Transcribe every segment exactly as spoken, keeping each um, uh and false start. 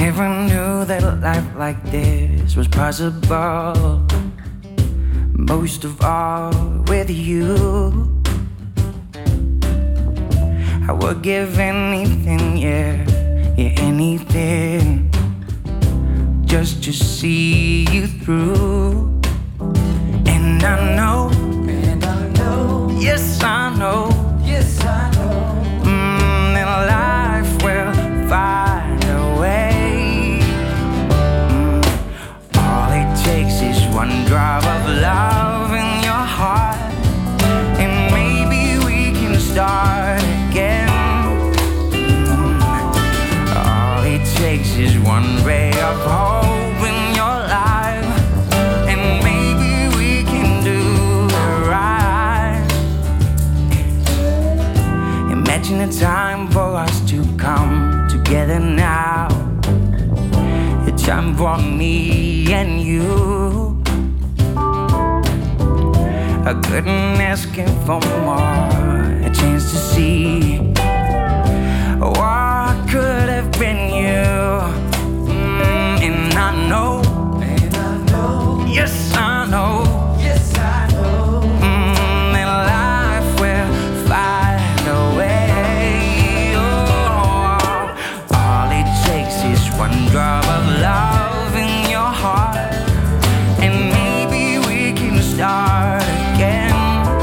never knew that life like this was possible. Most of all with you, I would give anything, yeah, yeah, anything, just to see you through. And I know, and I know, yes I know, yes I know, mm, that life will find a way. Mm, all it takes is one drop of love in your heart, and maybe we can start again. Mm, all it takes is one ray of hope in your life, and maybe we can do it right. Imagine a time for us to come together now, a time for me and you. I couldn't ask for more, a chance to see what could have been you. Mm, and I know, and I know, yes I know, yes I know, mm, that life will find a way. Oh, all it takes is one drop of love in your heart, and maybe we can start again.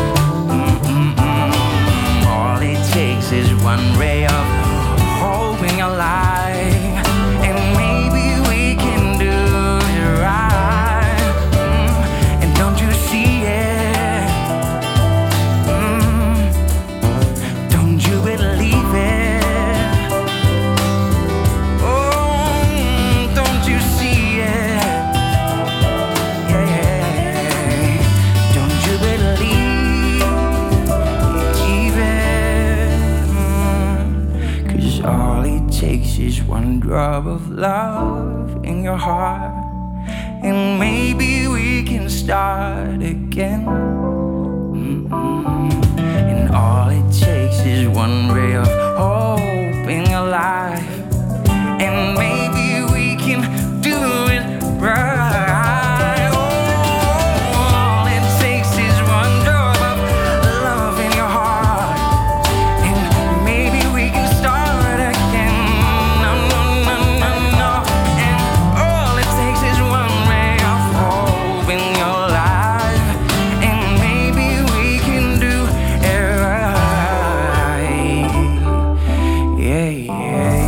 Mm-mm-mm. All it takes is one ray of hope in your life, and maybe we can do it right. Mm. And don't you see it? Mm. Don't you believe it? Oh, don't you see it? Yeah. Don't you believe it? Mm. 'Cause all it takes is one drop of love in your heart, and maybe we can start again. Mm-mm. And all it takes is one ray of hope in your life, and maybe we can do it right. Oh, all it takes is one drop of love in your heart, and maybe we can start again. No, no, no, no, no. And all it takes is one ray of hope in your life, and maybe we can do it right. Yeah, yeah.